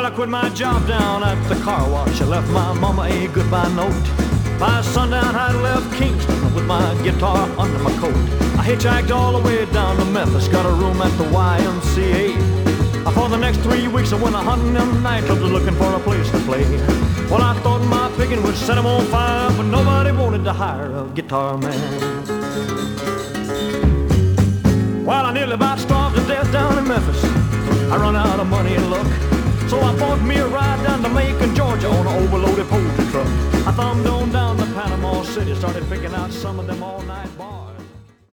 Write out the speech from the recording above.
I quit my job down at the car wash. I left my mama a goodbye note. By sundown I left Kingston with my guitar under my coat. I hitchhiked all the way down to Memphis, got a room at the YMCA. For the next 3 weeks I went a hunting them nightclubs looking for a place to play. Well, I thought my picking would set them on fire, but nobody wanted to hire a guitar man. Well, I nearly about starved to death down in Memphis. I run out of money and luck, so I bought me a ride down to Macon, Georgia on an overloaded poultry truck. I thumbed on down to Panama City, started picking out some of them all-night bars.